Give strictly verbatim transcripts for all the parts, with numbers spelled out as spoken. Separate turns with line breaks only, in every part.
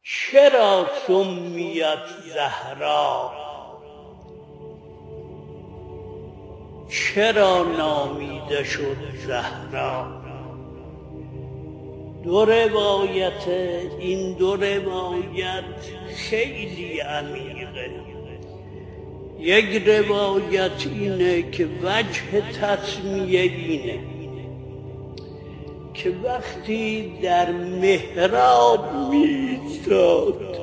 چرا سمیت زهرا؟ چرا نامیده شد زهرا؟ دو روایت، این دو روایت خیلی عمیقه. یک روایت اینه که وجه تسمیه اینه که وقتی در محراب می‌ایستاد،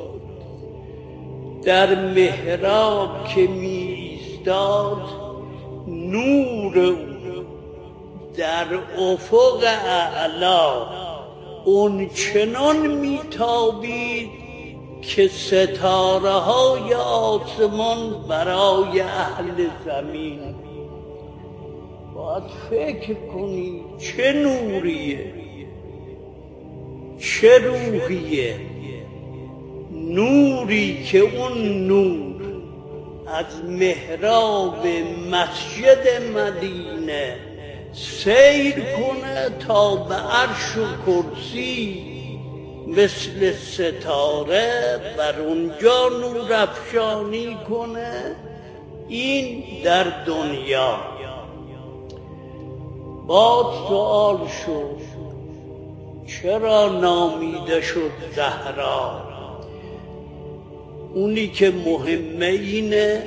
در محراب که می‌ایستاد، نور او در افق اعلا اون چنان میتابید که ستاره های آسمان برای اهل زمین، باید فکر کنی چه نوریه، چه روحیه. نوری که اون نور از محراب مسجد مدینه سیر کنه تا به عرش و کرسی، مثل ستاره بر اونجا نور افشانی کنه. این در دنیا. بعد سوال شد چرا نامیده شد زهرا؟ اونی که مهمه اینه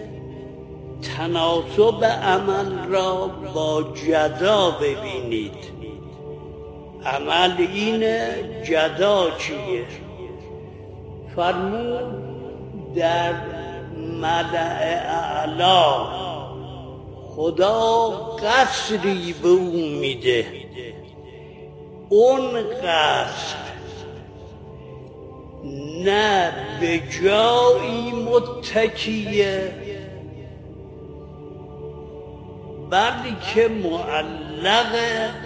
تناسب عمل را با جزا ببینید. عمل اینه، جزا چیه؟ فرمود در ملأ اعلا خدا قصری به او میده. اون قصر نه به جایی متکیه، بلکه معلق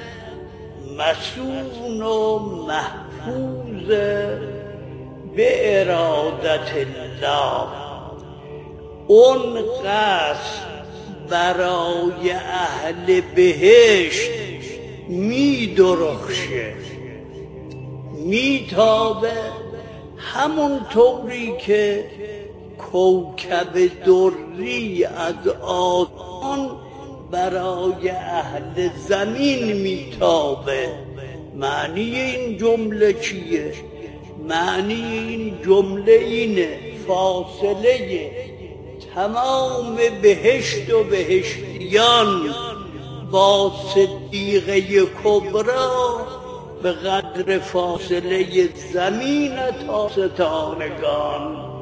مسون و محفوظ به ارادت الله. اون قصر برای اهل بهشت می درخشه، می تابه، همون طوری که کوکب دری از آسمان برای اهل زمین میتابه. معنی این جمله چیه؟ معنی این جمله اینه فاصله تمام بهشت و بهشتیان با صدیقه کبرا به قدر فاصله زمین تا ستارگان.